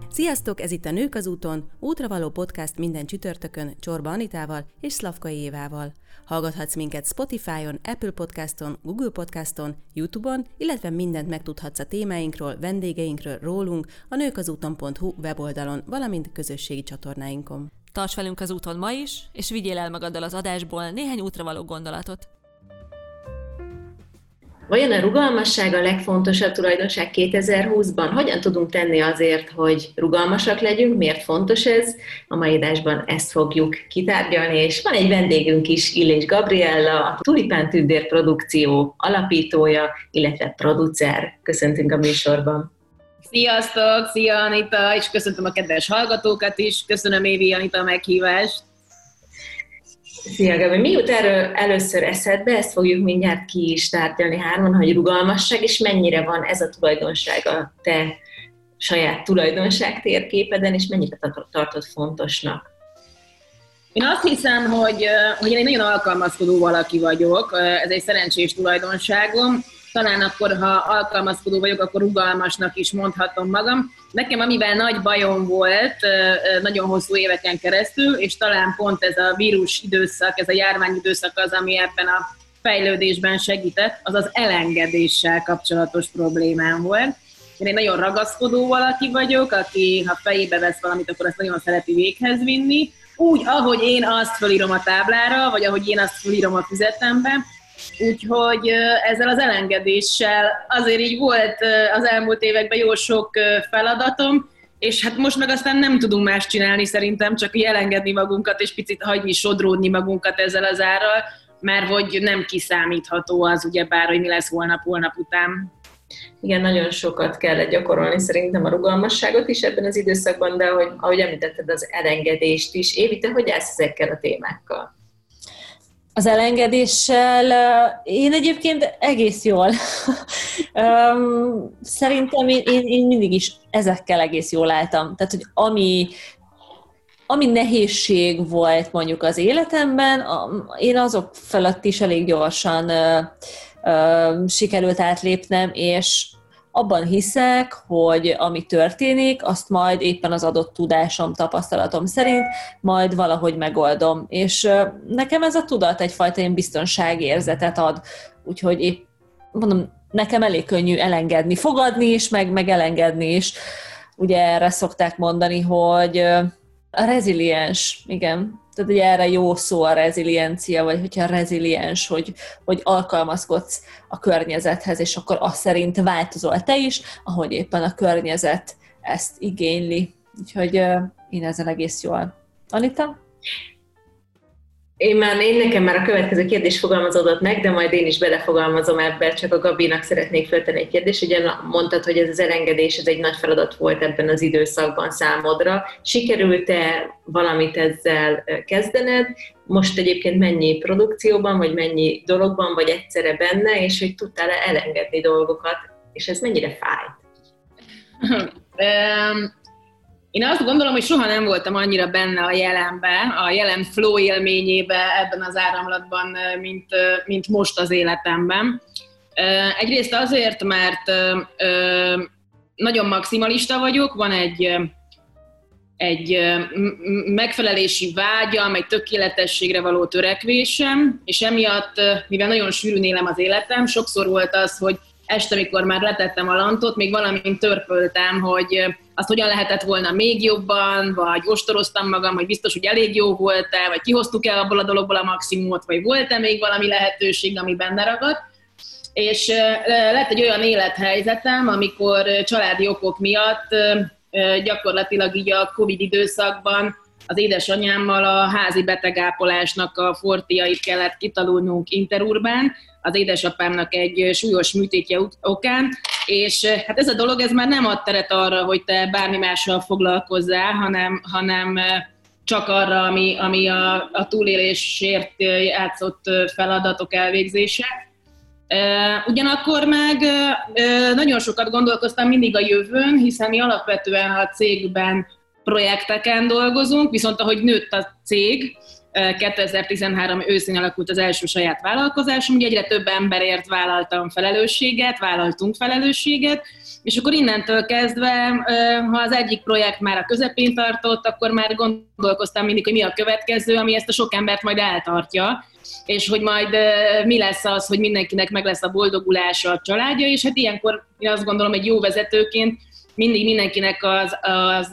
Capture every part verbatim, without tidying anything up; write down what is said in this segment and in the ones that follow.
Sziasztok, ez itt a Nők az úton, útravaló podcast minden csütörtökön Csorba Anitával és Szlavkai Évával. Hallgathatsz minket Spotify-on, Apple Podcaston, Google Podcaston, YouTube-on, illetve mindent megtudhatsz a témáinkról, vendégeinkről, rólunk a nőkazúton pont hu weboldalon, valamint közösségi csatornáinkon. Tarts velünk az úton ma is, és vigyél el magaddal az adásból néhány útravaló gondolatot. Vajon a rugalmasság a legfontosabb tulajdonság kétezer-húszban? Hogyan tudunk tenni azért, hogy rugalmasak legyünk? Miért fontos ez? A mai adásban ezt fogjuk kitárgyalni, és van egy vendégünk is, Illés Gabriella, a Tulipán Tündér produkció alapítója, illetve producer. Köszöntünk a műsorban. Sziasztok! Szia Anita! És köszöntöm a kedves hallgatókat is. Köszönöm Évi Anita a meghívást. Szia Gabi! Mi jut erről először eszedbe? Ezt fogjuk mindjárt ki is tárgyalni hárman, hogy rugalmasság, és mennyire van ez a tulajdonság a te saját tulajdonság térképeden, és mennyire tartod fontosnak? Én azt hiszem, hogy, hogy én egy nagyon alkalmazkodó valaki vagyok, ez egy szerencsés tulajdonságom. Talán akkor, ha alkalmazkodó vagyok, akkor rugalmasnak is mondhatom magam. Nekem amivel nagy bajom volt nagyon hosszú éveken keresztül, és talán pont ez a vírus időszak, ez a járvány időszak az, ami ebben a fejlődésben segített, az az elengedéssel kapcsolatos problémám volt. Én egy nagyon ragaszkodó valaki vagyok, aki ha fejébe vesz valamit, akkor ezt nagyon szereti véghez vinni. Úgy, ahogy én azt fölírom a táblára, vagy ahogy én azt fölírom a füzetembe. Úgyhogy ezzel az elengedéssel azért így volt az elmúlt években jó sok feladatom, és hát most meg aztán nem tudunk más csinálni szerintem, csak így elengedni magunkat, és picit hagyni sodródni magunkat ezzel az árral, mert hogy nem kiszámítható az ugyebár, hogy mi lesz holnap-holnap után. Igen, nagyon sokat kellett gyakorolni szerintem a rugalmasságot is ebben az időszakban, de ahogy, ahogy említetted, az elengedést is. Évi, te hogy állsz ezekkel a témákkal? Az elengedéssel én egyébként egész jól. Szerintem én, én, én mindig is ezekkel egész jól álltam. Tehát, hogy ami, ami nehézség volt mondjuk az életemben, én azok felett is elég gyorsan sikerült átlépnem, és abban hiszek, hogy ami történik, azt majd éppen az adott tudásom, tapasztalatom szerint majd valahogy megoldom. És nekem ez a tudat egyfajta ilyen biztonságérzetet ad, úgyhogy épp, mondom, nekem elég könnyű elengedni, fogadni is, meg, meg elengedni is. Ugye erre szokták mondani, hogy a reziliens, igen, tehát ugye erre jó szó a reziliencia, vagy hogyha reziliens, hogy, hogy alkalmazkodsz a környezethez, és akkor azt szerint változol te is, ahogy éppen a környezet ezt igényli. Úgyhogy uh, én ezzel egész jól. Anita? Én már, én nekem már a következő kérdés fogalmazódott meg, de majd én is belefogalmazom ebbe, csak a Gabinak szeretnék feltenni egy kérdést. Ugye mondtad, hogy ez az elengedés, ez egy nagy feladat volt ebben az időszakban számodra. Sikerült-e valamit ezzel kezdened? Most egyébként mennyi produkcióban, vagy mennyi dologban vagy egyszerre benne, és hogy tudtál-e elengedni dolgokat, és ez mennyire fáj? Én azt gondolom, hogy soha nem voltam annyira benne a jelenbe, a jelen flow élményébe ebben az áramlatban, mint, mint most az életemben. Egyrészt azért, mert nagyon maximalista vagyok, van egy, egy megfelelési vágyam, egy tökéletességre való törekvésem, és emiatt, mivel nagyon sűrűn élem az életem, sokszor volt az, hogy este, amikor már letettem a lantot, még valamint törpöltem, hogy azt hogyan lehetett volna még jobban, vagy ostoroztam magam, hogy biztos, hogy elég jó volt-e, vagy kihoztuk-e abból a dologból a maximumot, vagy volt-e még valami lehetőség, ami benne ragadt. És lett egy olyan élethelyzetem, amikor családi okok miatt gyakorlatilag így a Covid időszakban az édesanyámmal a házi betegápolásnak a fortiait kellett kitanulnunk Interurbán, az édesapámnak egy súlyos műtétje okán, és hát ez a dolog ez már nem ad teret arra, hogy te bármi mással foglalkozzál, hanem, hanem csak arra, ami, ami a, a túlélésért játszott feladatok elvégzése. Ugyanakkor meg nagyon sokat gondolkoztam mindig a jövőn, hiszen mi alapvetően a cégben projekteken dolgozunk, viszont ahogy nőtt a cég, kétezer-tizenhárom őszén alakult az első saját vállalkozásom, ugye egyre több emberért vállaltam felelősséget, vállaltunk felelősséget, és akkor innentől kezdve, ha az egyik projekt már a közepén tartott, akkor már gondolkoztam mindig, hogy mi a következő, ami ezt a sok embert majd eltartja, és hogy majd mi lesz az, hogy mindenkinek meg lesz a boldogulása, a családja, és hát ilyenkor én azt gondolom, hogy jó vezetőként mindig mindenkinek az, az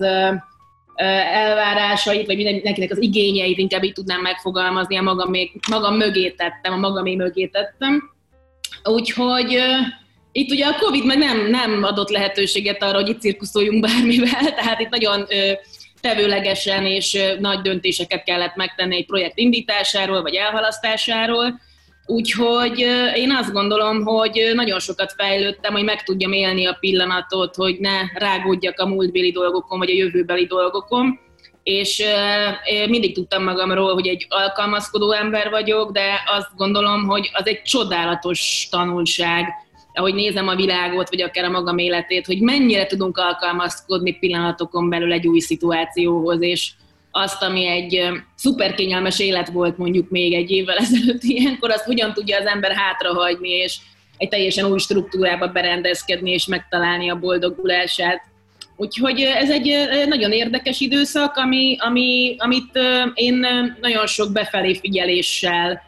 elvárásait, vagy mindenkinek az igényeit inkább így tudnám megfogalmazni, a magam, magam mögé tettem, a magamé mögé tettem. Úgyhogy uh, itt ugye a Covid meg nem, nem adott lehetőséget arra, hogy itt cirkuszoljunk bármivel, tehát itt nagyon uh, tevőlegesen és uh, nagy döntéseket kellett megtenni egy projekt indításáról, vagy elhalasztásáról. Úgyhogy uh, én azt gondolom, hogy nagyon sokat fejlődtem, hogy meg tudjam élni a pillanatot, hogy ne rágódjak a múltbéli dolgokon, vagy a jövőbeli dolgokon. És uh, mindig tudtam magamról, hogy egy alkalmazkodó ember vagyok, de azt gondolom, hogy az egy csodálatos tanulság, ahogy nézem a világot, vagy akár a magam életét, hogy mennyire tudunk alkalmazkodni pillanatokon belül egy új szituációhoz, és azt, ami egy szuper kényelmes élet volt mondjuk még egy évvel ezelőtt ilyenkor, azt hogyan tudja az ember hátrahagyni, és egy teljesen új struktúrába berendezkedni, és megtalálni a boldogulását. Úgyhogy ez egy nagyon érdekes időszak, ami, ami, amit én nagyon sok befelé figyeléssel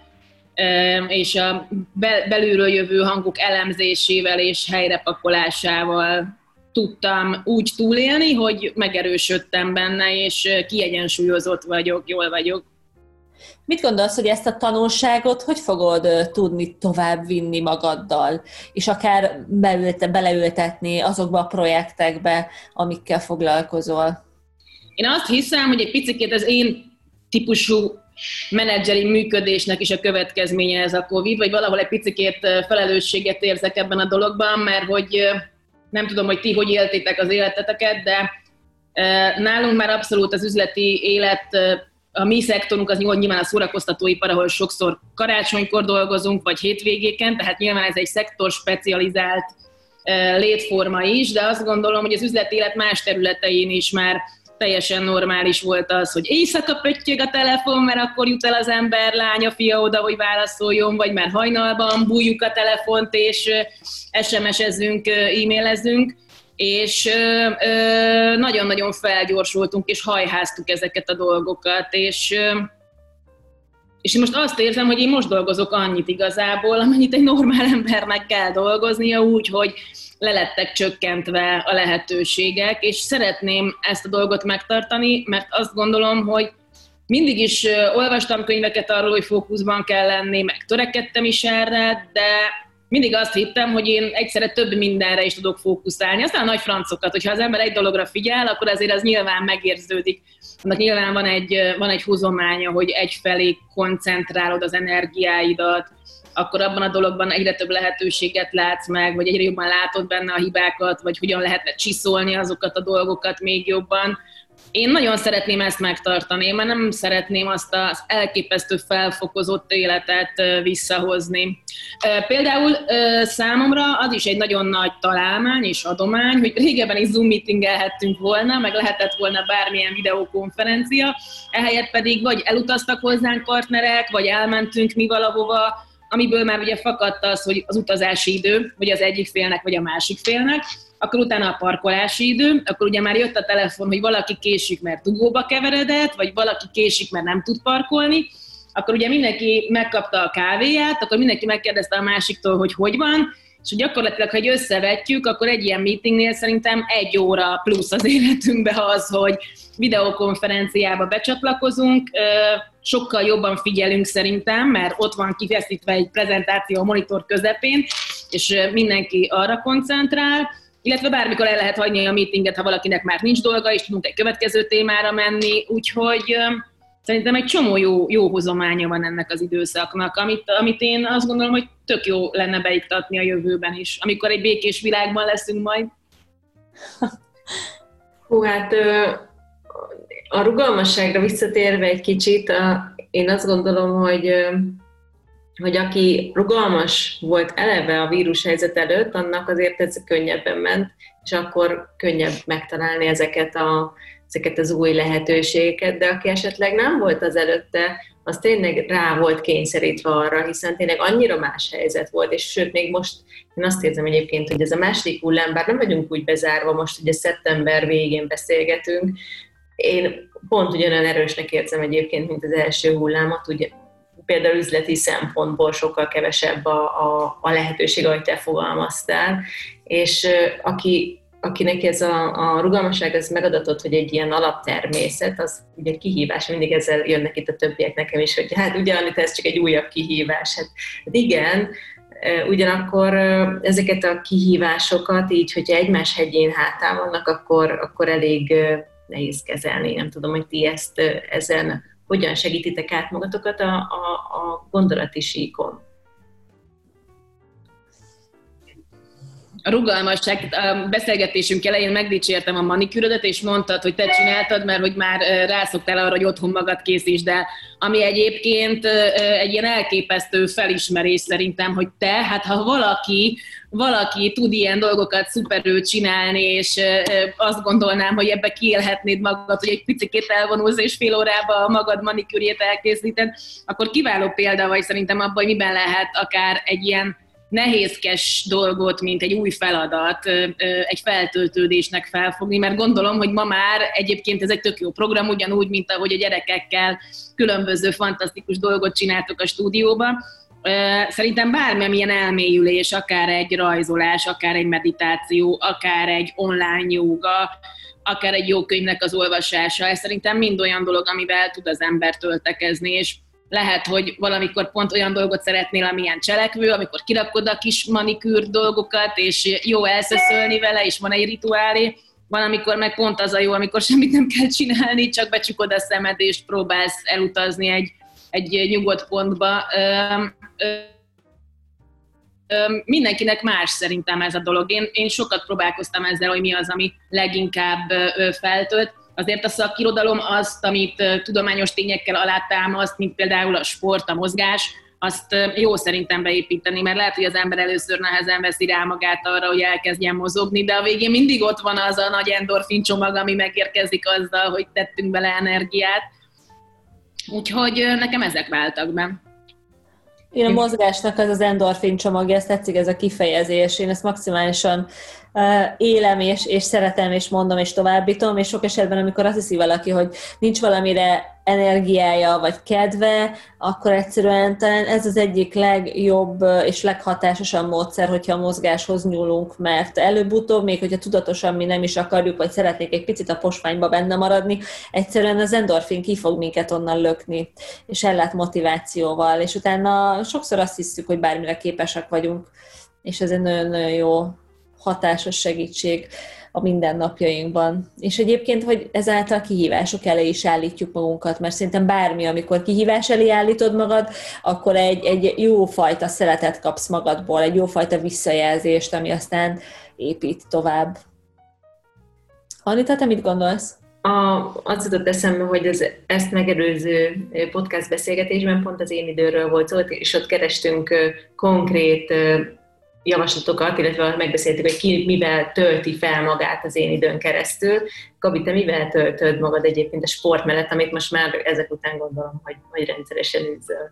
és a belülről jövő hangok elemzésével és helyrepakolásával tudtam úgy túlélni, hogy megerősödtem benne, és kiegyensúlyozott vagyok, jól vagyok. Mit gondolsz, hogy ezt a tanulságot hogy fogod tudni tovább vinni magaddal, és akár beleültetni azokba a projektekbe, amikkel foglalkozol? Én azt hiszem, hogy egy picit az én típusú menedzseri működésnek is a következménye ez a Covid, vagy valahol egy picit felelősséget érzek ebben a dologban, mert hogy nem tudom, hogy ti hogy éltétek az életeteket, de nálunk már abszolút az üzleti élet, a mi szektorunk az nyilván a szórakoztatóipar, ahol sokszor karácsonykor dolgozunk, vagy hétvégéken, tehát nyilván ez egy szektor specializált létforma is, de azt gondolom, hogy az üzleti élet más területein is már teljesen normális volt az, hogy éjszaka pöttyög a telefon, mert akkor jut el az ember, lánya, fia oda, hogy válaszoljon, vagy már hajnalban bújjuk a telefont, és es em es-ezzünk, e-mailezünk, és nagyon-nagyon felgyorsultunk, és hajháztuk ezeket a dolgokat, és, és most azt érzem, hogy én most dolgozok annyit igazából, amennyit egy normál embernek kell dolgoznia, úgy, hogy le lettek csökkentve a lehetőségek, és szeretném ezt a dolgot megtartani, mert azt gondolom, hogy mindig is olvastam könyveket arról, hogy fókuszban kell lenni, meg törekedtem is erre, de mindig azt hittem, hogy én egyszerre több mindenre is tudok fókuszálni. Aztán a nagy francokat, hogyha az ember egy dologra figyel, akkor azért az nyilván megérződik. Annak nyilván van egy, van egy húzománya, hogy egyfelé koncentrálod az energiáidat, akkor abban a dologban egyre több lehetőséget látsz meg, vagy egyre jobban látod benne a hibákat, vagy hogyan lehetne csiszolni azokat a dolgokat még jobban. Én nagyon szeretném ezt megtartani, én már nem szeretném azt az elképesztő felfokozott életet visszahozni. Például számomra az is egy nagyon nagy találmány és adomány, hogy régebben is Zoom meetingelhettünk volna, meg lehetett volna bármilyen videokonferencia, ehelyett pedig vagy elutaztak hozzánk partnerek, vagy elmentünk mi valahova, amiből már ugye fakadt az, hogy az utazási idő, vagy az egyik félnek, vagy a másik félnek, akkor utána a parkolási idő, akkor ugye már jött a telefon, hogy valaki késik, mert dugóba keveredett, vagy valaki késik, mert nem tud parkolni, akkor ugye mindenki megkapta a kávéját, akkor mindenki megkérdezte a másiktól, hogy hogy van, és gyakorlatilag, ha egy összevetjük, akkor egy ilyen meetingnél szerintem egy óra plusz az életünkbe az, hogy videokonferenciába becsatlakozunk, sokkal jobban figyelünk szerintem, mert ott van kifeszítve egy prezentáció a monitor közepén, és mindenki arra koncentrál, illetve bármikor el lehet hagyni a meetinget, ha valakinek már nincs dolga, és tudunk egy következő témára menni, úgyhogy szerintem egy csomó jó, jó hozománya van ennek az időszaknak, amit, amit én azt gondolom, hogy tök jó lenne beiktatni a jövőben is, amikor egy békés világban leszünk majd. Hú, hát a rugalmasságra visszatérve egy kicsit, a, én azt gondolom, hogy, hogy aki rugalmas volt eleve a vírushelyzet előtt, annak azért ez könnyebben ment, és akkor könnyebb megtalálni ezeket a ezeket az új lehetőségeket, de aki esetleg nem volt az előtte, az tényleg rá volt kényszerítve arra, hiszen tényleg annyira más helyzet volt, és sőt, még most én azt érzem egyébként, hogy ez a második hullám, bár nem vagyunk úgy bezárva, most ugye szeptember végén beszélgetünk, én pont ugyanolyan erősnek érzem egyébként, mint az első hullámot, ugye például üzleti szempontból sokkal kevesebb a, a, a lehetőség, ahogy te fogalmaztál, és aki akinek ez a, a rugalmasság ez megadatott, hogy egy ilyen alaptermészet, az ugye kihívás, mindig ezzel jönnek itt a többiek nekem is, hogy hát ugye, amit ez csak egy újabb kihívás. Hát, hát igen, ugyanakkor ezeket a kihívásokat így, hogyha egymás hegyén hátán vannak, akkor, akkor elég nehéz kezelni. Nem tudom, hogy ti ezt ezen hogyan segítitek át magatokat a, a, a gondolati síkon. A rugalmasság, a beszélgetésünk elején megdicsértem a manikűrödet, és mondtad, hogy te csináltad, mert hogy már rászoktál arra, hogy otthon magad készítsd el. Ami egyébként egy ilyen elképesztő felismerés szerintem, hogy te, hát ha valaki, valaki tud ilyen dolgokat szuperül csinálni, és azt gondolnám, hogy ebbe kiélhetnéd magad, hogy egy picikét elvonulsz, és fél órába magad manikűrjét elkészíted, akkor kiváló példa vagy szerintem abban, hogy miben lehet akár egy ilyen nehézkes dolgot, mint egy új feladat, egy feltöltődésnek felfogni, mert gondolom, hogy ma már egyébként ez egy tök jó program, ugyanúgy, mint ahogy a gyerekekkel különböző fantasztikus dolgot csináltok a stúdióba. Szerintem bármilyen elmélyülés, akár egy rajzolás, akár egy meditáció, akár egy online jóga, akár egy jó könyvnek az olvasása, ez szerintem mind olyan dolog, amivel tud az ember töltekezni, és lehet, hogy valamikor pont olyan dolgot szeretnél, amilyen cselekvő, amikor kirakod a kis manikűr dolgokat, és jó elszöszölni vele, és van egy rituálé. Van, amikor meg pont az a jó, amikor semmit nem kell csinálni, csak becsukod a szemed, és próbálsz elutazni egy, egy nyugodt pontba. Öm, öm, mindenkinek más szerintem ez a dolog. Én, én sokat próbálkoztam ezzel, hogy mi az, ami leginkább feltölt. Azért a szakirodalom azt, amit tudományos tényekkel alátámaszt, mint például a sport, a mozgás, azt jó szerintem beépíteni, mert lehet, hogy az ember először nehezen veszi rá magát arra, hogy elkezdjen mozogni, de a végén mindig ott van az a nagy endorfin csomag, ami megérkezik azzal, hogy tettünk bele energiát. Úgyhogy nekem ezek váltak be. Én a mozgásnak az az endorfin csomagja, ezt tetszik ez a kifejezés, én ezt maximálisan uh, élem, és, és szeretem, és mondom, és továbbítom, és sok esetben, amikor azt hiszi valaki, hogy nincs valamire energiája, vagy kedve, akkor egyszerűen talán ez az egyik legjobb és leghatásosabb módszer, hogyha a mozgáshoz nyúlunk, mert előbb-utóbb, még hogyha tudatosan mi nem is akarjuk, vagy szeretnék egy picit a posványba benne maradni, egyszerűen az endorfin ki fog minket onnan lökni, és ellát motivációval, és utána sokszor azt hiszük, hogy bármire képesek vagyunk, és ez egy nagyon-nagyon jó hatásos segítség a mindennapjainkban. És egyébként, hogy ezáltal kihívások elé is állítjuk magunkat, mert szerintem bármi, amikor kihívás elé állítod magad, akkor egy, egy jó fajta szeretet kapsz magadból, egy jó fajta visszajelzést, ami aztán épít tovább. Anita, te mit gondolsz? A, az jutott eszembe, hogy az, ezt megelőző podcast beszélgetésben pont az én időről volt szó, és ott kerestünk konkrét javaslatokat, illetve megbeszéltük, hogy ki mivel tölti fel magát az én időn keresztül. Gabi, te mivel töltöd magad egyébként a sport mellett, amit most már ezek után gondolom, hogy, hogy rendszeresen űzöl?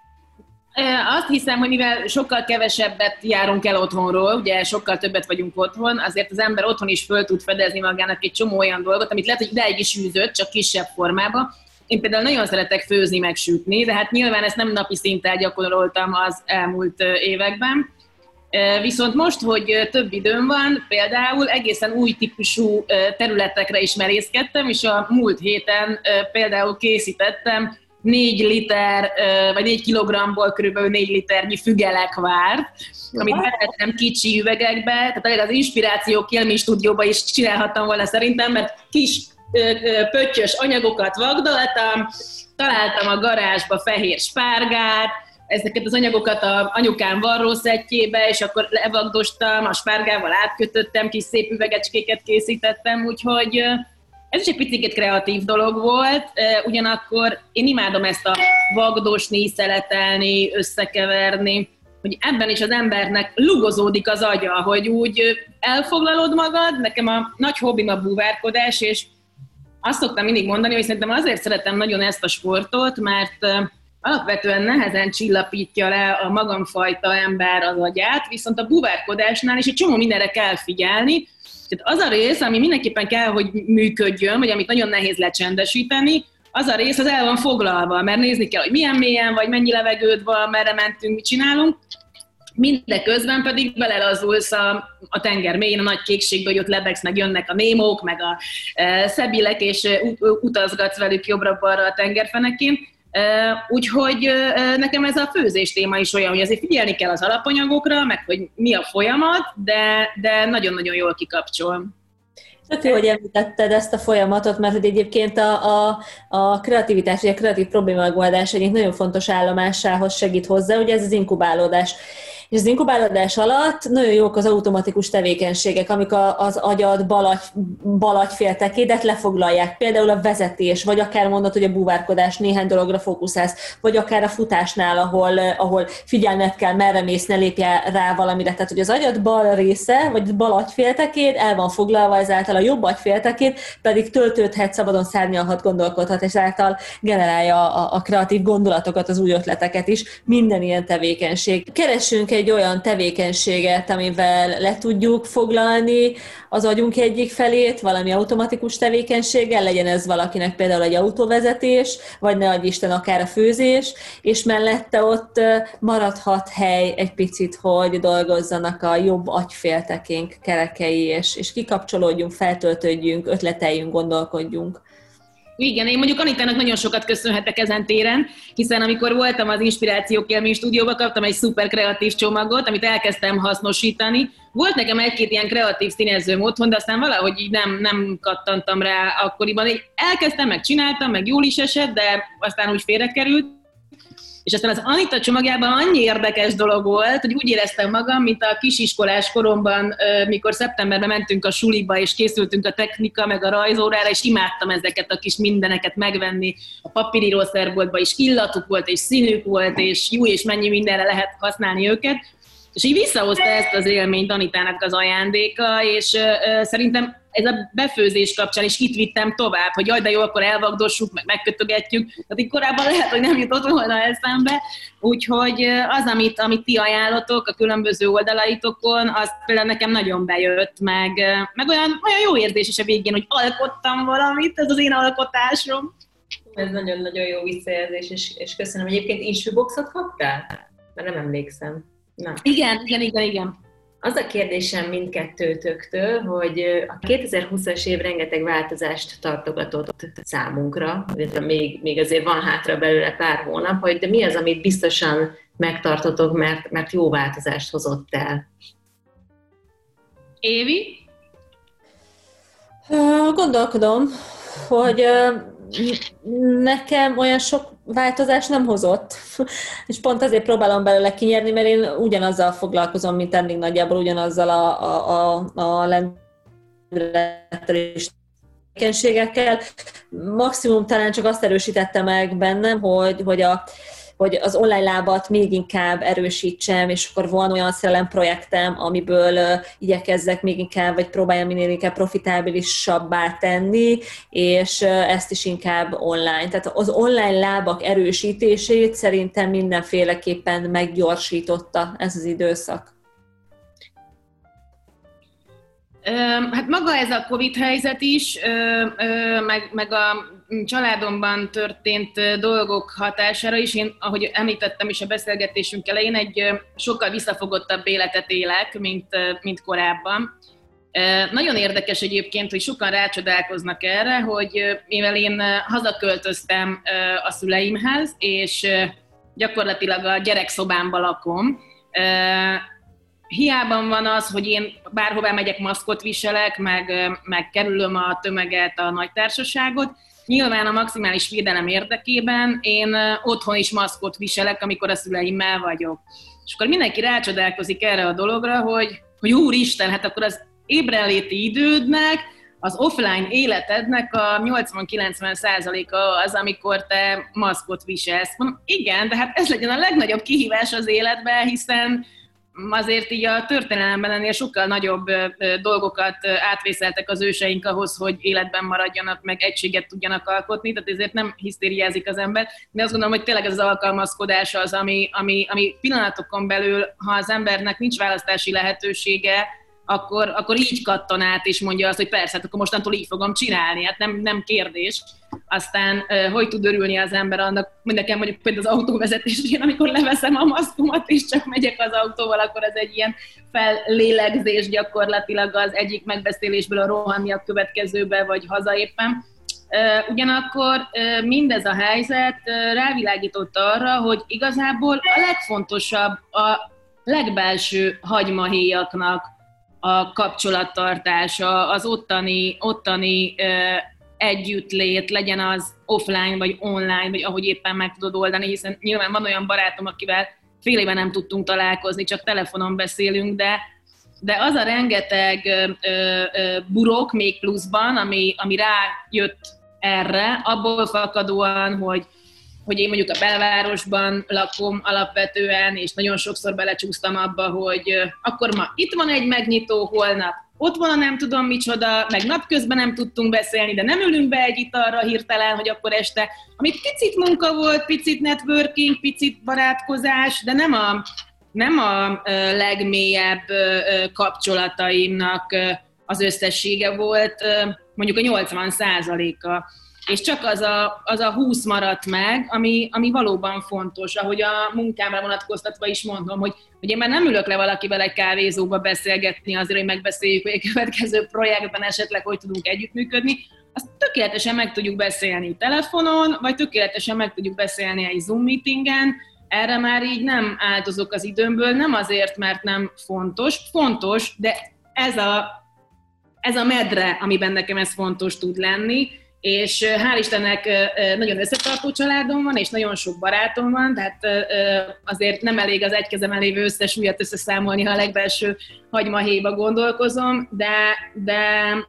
Azt hiszem, hogy mivel sokkal kevesebbet járunk el otthonról, ugye sokkal többet vagyunk otthon, azért az ember otthon is föl tud fedezni magának egy csomó olyan dolgot, amit lehet, hogy ideig is űzött, csak kisebb formában. Én például nagyon szeretek főzni, meg sütni, de hát nyilván ezt nem napi szinten gyakoroltam az elmúlt években. Viszont most, hogy több időm van, például egészen új típusú területekre is merészkedtem, és a múlt héten például készítettem négy liter, vagy négy kilogramból körülbelül négy liternyi fügelekvárt, amit betettem kicsi üvegekbe, tehát az inspirációk Élmény stúdióban is csinálhattam volna szerintem, mert kis pöttyös anyagokat vagdoltam, találtam a garázsba fehér spárgát, ezeket az anyagokat a anyukám varrószettjébe, és akkor levagdostam, a spárgával átkötöttem, kis szép üvegecskéket készítettem, úgyhogy ez is egy picit kreatív dolog volt, ugyanakkor én imádom ezt a vagdosni, szeletelni, összekeverni, hogy ebben is az embernek lugozódik az agya, hogy úgy elfoglalod magad, nekem a nagy hobbim a búvárkodás, és azt szoktam mindig mondani, hogy szerintem azért szeretem nagyon ezt a sportot, mert alapvetően nehezen csillapítja le a magamfajta ember az agyát, viszont a búvárkodásnál is egy csomó mindenre kell figyelni. Tehát az a rész, ami mindenképpen kell, hogy működjön, vagy amit nagyon nehéz lecsendesíteni, az a rész az el van foglalva, mert nézni kell, hogy milyen mélyen vagy, mennyi levegőd van, merre mentünk, mit csinálunk. Mindeközben pedig belelazulsz a, a tenger mélyén, a nagy kékségbe, hogy ott lebegsz, meg jönnek a némók, meg a e, szebilek, és e, utazgatsz velük jobbra-balra a tengerfenekén. E, úgyhogy e, nekem ez a főzés téma is olyan, hogy azért figyelni kell az alapanyagokra, meg hogy mi a folyamat, de, de nagyon-nagyon jól kikapcsol. Tök jó, hogy említetted ezt a folyamatot, mert hogy egyébként a, a, a kreativitás, vagy a kreatív problémamegoldás egyik nagyon fontos állomásához segít hozzá, ugye ez az inkubálódás. És az inkubálódás alatt nagyon jók az automatikus tevékenységek, amik az agyad balagy, balagyféltekédet lefoglalják. Például a vezetés, vagy akár mondod, hogy a búvárkodás, néhány dologra fókuszálsz, vagy akár a futásnál, ahol, ahol figyelned kell, merre mész, ne lépjél rá valamire. Tehát, hogy az agyad bal része, vagy balagyféltekéd el van foglalva, ezáltal a jobb agyféltekéd pedig töltődhet, szabadon szárnyalhat, gondolkodhat, és ezáltal generálja a, a kreatív gondolatokat, az új ötleteket is. Minden ilyen tevékenység. Keressünk egy olyan tevékenységet, amivel le tudjuk foglalni az agyunk egyik felét, valami automatikus tevékenységgel, legyen ez valakinek például egy autóvezetés, vagy ne adj Isten akár a főzés, és mellette ott maradhat hely egy picit, hogy dolgozzanak a jobb agyféltekénk kerekei, és, és kikapcsolódjunk, feltöltődjünk, ötleteljünk, gondolkodjunk. Igen, én mondjuk Anitának nagyon sokat köszönhetek ezen téren, hiszen amikor voltam az Inspirációk Élmény stúdióban, kaptam egy szuper kreatív csomagot, amit elkezdtem hasznosítani. Volt nekem egy-két ilyen kreatív színezőm otthon, de aztán valahogy így nem, nem kattantam rá akkoriban. Elkezdtem, meg csináltam, meg jól is esett, de aztán úgy félrekerült. És aztán az Anita csomagjában annyi érdekes dolog volt, hogy úgy éreztem magam, mint a kisiskolás koromban, mikor szeptemberben mentünk a suliba, és készültünk a technika, meg a rajzórára, és imádtam ezeket a kis mindeneket megvenni a papírírószerboltba, és illatuk volt, és színük volt, és jó, és mennyi mindenre lehet használni őket. És így visszahozta ezt az élményt Anitának az ajándéka, és uh, szerintem ez a befőzés kapcsán is itt vittem tovább, hogy jaj, de jó, akkor elvagdossuk, meg megkötögetjük. Tehát így korábban lehet, hogy nem jutott volna eszembe. Úgyhogy az, amit, amit ti ajánlotok a különböző oldalaitokon, az például nekem nagyon bejött, meg, meg olyan, olyan jó érzés is a végén, hogy alkottam valamit, ez az én alkotásom. Ez nagyon-nagyon jó visszajelzés, és, és köszönöm. Egyébként Inspiboxot kaptál? Mert nem emlékszem. Na. Igen, igen, igen, igen. Az a kérdésem mindkettőtöktől, hogy a kétezer-húszas év rengeteg változást tartogatott számunkra, még, még azért van hátra belőle pár hónap, hogy de mi az, amit biztosan megtartotok, mert, mert jó változást hozott el? Évi? Gondolkodom, hogy nekem olyan sok változás nem hozott, és pont azért próbálom belőle kinyerni, mert én ugyanazzal foglalkozom, mint eddig nagyjából ugyanazzal a, a, a, a lendülettel és tevékenységekkel. Maximum talán csak azt erősítette meg bennem, hogy, hogy a hogy az online lábat még inkább erősítsem, és akkor van olyan szerelem projektem, amiből uh, igyekezzek még inkább, vagy próbáljam minél inkább profitábilisabbá tenni, és uh, ezt is inkább online. Tehát az online lábak erősítését szerintem mindenféleképpen meggyorsította ez az időszak. Hát maga ez a Covid helyzet is, meg, meg a családomban történt dolgok hatására is, én, ahogy említettem is a beszélgetésünk elején, egy sokkal visszafogottabb életet élek, mint, mint korábban. Nagyon érdekes egyébként, hogy sokan rácsodálkoznak erre, hogy mivel én hazaköltöztem a szüleimhez, és gyakorlatilag a gyerekszobámba lakom, hiában van az, hogy én bárhová megyek, maszkot viselek, meg, meg kerülöm a tömeget, a nagy társaságot. Nyilván a maximális védelem érdekében én otthon is maszkot viselek, amikor a szüleimmel vagyok. És akkor mindenki rácsodálkozik erre a dologra, hogy, hogy úristen, hát akkor az ébrenléti idődnek, az offline életednek a nyolcvan-kilencven százaléka az, amikor te maszkot viselsz. Mondom, igen, de hát ez legyen a legnagyobb kihívás az életben, hiszen azért így a történelemben ennél sokkal nagyobb dolgokat átvészeltek az őseink ahhoz, hogy életben maradjanak, meg egységet tudjanak alkotni, tehát ezért nem hisztériázik az ember, de azt gondolom, hogy tényleg ez az alkalmazkodás az, ami, ami, ami pillanatokon belül, ha az embernek nincs választási lehetősége, akkor, akkor így kattan át, és mondja azt, hogy persze, hát akkor mostantól így fogom csinálni, hát nem, nem kérdés. Aztán hogy tud örülni az ember annak, nekem mondjuk például az autóvezetés, én amikor leveszem a maszkomat, és csak megyek az autóval, akkor ez egy ilyen fellélegzés gyakorlatilag az egyik megbeszélésből a rohanni a következőbe, vagy haza éppen. Ugyanakkor mindez a helyzet rávilágított arra, hogy igazából a legfontosabb a legbelső hagymahéjaknak a kapcsolattartása, az ottani, ottani együttlét, legyen az offline vagy online, vagy ahogy éppen meg tudod oldani, hiszen nyilván van olyan barátom, akivel fél éve nem tudtunk találkozni, csak telefonon beszélünk, de, de az a rengeteg ö, ö, burok még pluszban, ami, ami rájött erre, abból fakadóan, hogy, hogy én mondjuk a belvárosban lakom alapvetően, és nagyon sokszor belecsúsztam abba, hogy ö, akkor ma itt van egy megnyitó, holnap ott van a nem tudom micsoda, meg napközben nem tudtunk beszélni, de nem ülünk be egy italra hirtelen, hogy akkor este, amit picit munka volt, picit networking, picit barátkozás, de nem a, nem a legmélyebb kapcsolataimnak az összessége volt, mondjuk a nyolcvan százaléka. És csak az a, az a húsz maradt meg, ami, ami valóban fontos, ahogy a munkámra vonatkoztatva is mondom, hogy, hogy én már nem ülök le valakivel egy kávézóba beszélgetni azért, hogy megbeszéljük, hogy a következő projektben esetleg hogy tudunk együttműködni, azt tökéletesen meg tudjuk beszélni telefonon, vagy tökéletesen meg tudjuk beszélni egy Zoom meetingen, erre már így nem áldozok az időmből, nem azért, mert nem fontos, fontos, de ez a, ez a medre, amiben nekem ez fontos tud lenni, és hál' Istennek nagyon összetartó családom van, és nagyon sok barátom van, tehát azért nem elég az egy kezemen lévő összes ujjat összeszámolni, ha a legbelső hagymahéjba gondolkozom, de, de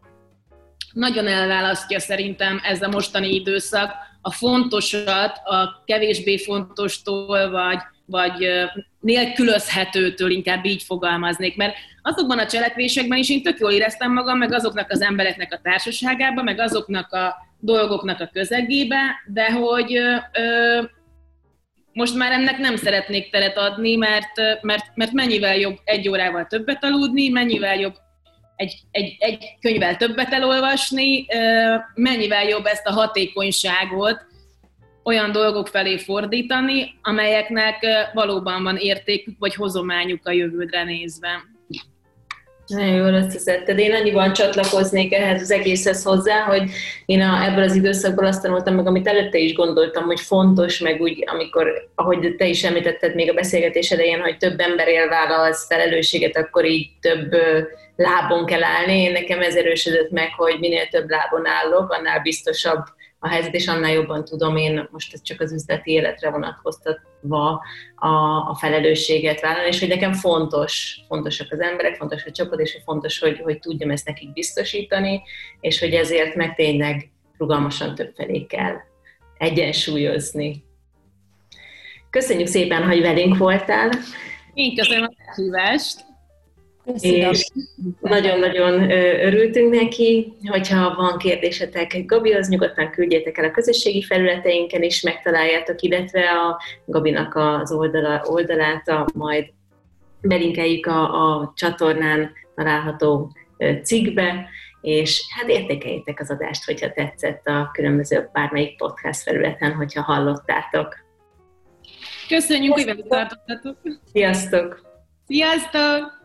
nagyon elválasztja szerintem ez a mostani időszak a fontosat a kevésbé fontostól, vagy, vagy nélkülözhetőtől, inkább így fogalmaznék, mert azokban a cselekvésekben is én tök jól éreztem magam, meg azoknak az embereknek a társaságában, meg azoknak a dolgoknak a közegébe, de hogy ö, ö, most már ennek nem szeretnék teret adni, mert, mert, mert mennyivel jobb egy órával többet aludni, mennyivel jobb egy, egy, egy könyvvel többet elolvasni, ö, mennyivel jobb ezt a hatékonyságot olyan dolgok felé fordítani, amelyeknek valóban van értékük, vagy hozományuk a jövődre nézve. Nagyon jól összeszedted. Én annyiban csatlakoznék ehhez az egészhez hozzá, hogy én a, ebből az időszakból azt tanultam meg, amit előtte is gondoltam, hogy fontos, meg úgy, amikor, ahogy te is említetted még a beszélgetés elején, hogy több emberél vállalsz felelősséget, akkor így több lábon kell állni. Én nekem ez erősödött meg, hogy minél több lábon állok, annál biztosabb a helyzet, és annál jobban tudom én most ez csak az üzleti életre vonatkoztatva a, a felelősséget vállalni, és hogy nekem fontos, fontosak az emberek, fontos a csapat, és hogy fontos, hogy, hogy tudjam ezt nekik biztosítani, és hogy ezért meg tényleg rugalmasan többfelé kell egyensúlyozni. Köszönjük szépen, hogy velünk voltál. Én köszönöm a meghívást. Köszönöm. És nagyon-nagyon örültünk neki, hogyha van kérdésetek Gabihoz, nyugodtan küldjétek el a közösségi felületeinken is, megtaláljátok, illetve a Gabinak az oldala, oldalát, a, majd belinkeljük a, a csatornán található cikkbe, és hát értékeljétek az adást, hogyha tetszett a különböző bármelyik podcast felületen, hogyha hallottátok. Köszönjük, hogy velük tartottatok! Sziasztok! Sziasztok!